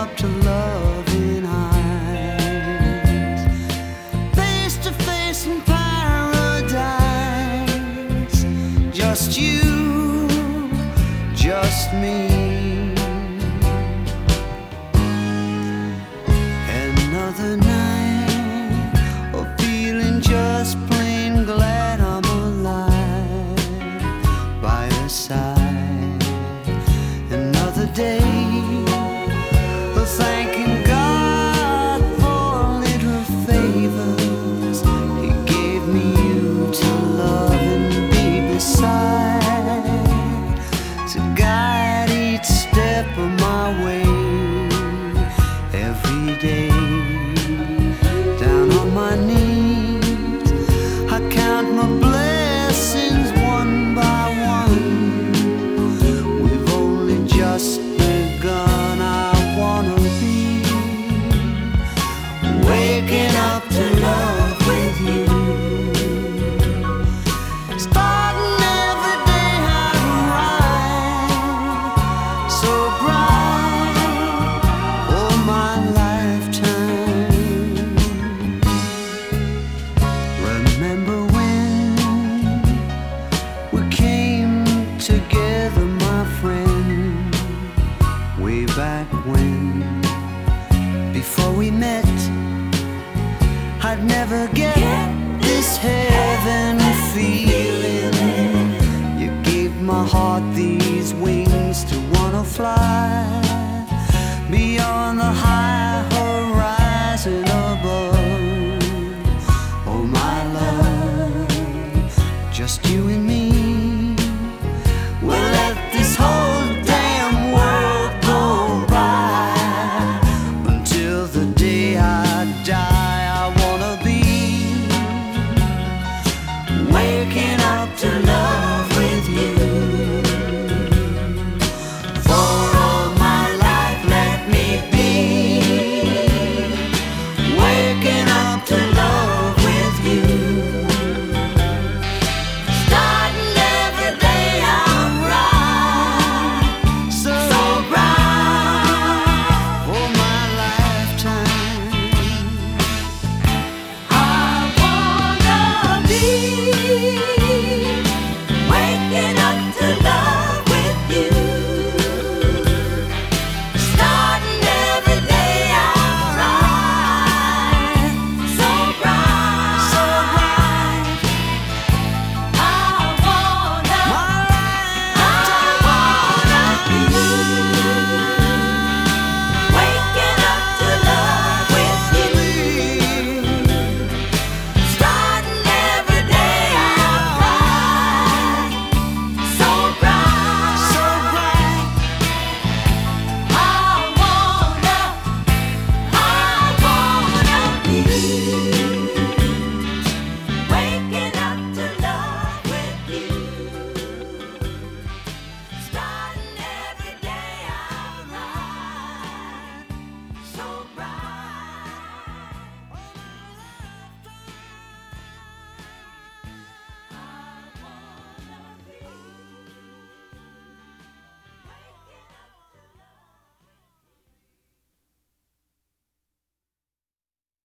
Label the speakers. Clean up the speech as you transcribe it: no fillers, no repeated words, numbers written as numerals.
Speaker 1: up to loving eyes, face to face in paradise. Just you, just me. Another night of feeling just plain glad I'm alive by your side. Another day of thanking God for little favors He gave me, you to love and be beside, to guide each step of my way every day. Down on my knees, I count my blessings one by one. We've only just begun. I wanna be waking up to love with you, starting every day out right, so bright for my lifetime. Remember when we came together, my friend, way back when? Before we met, I'd never get this heaven feeling. You gave my heart these wings to wanna fly.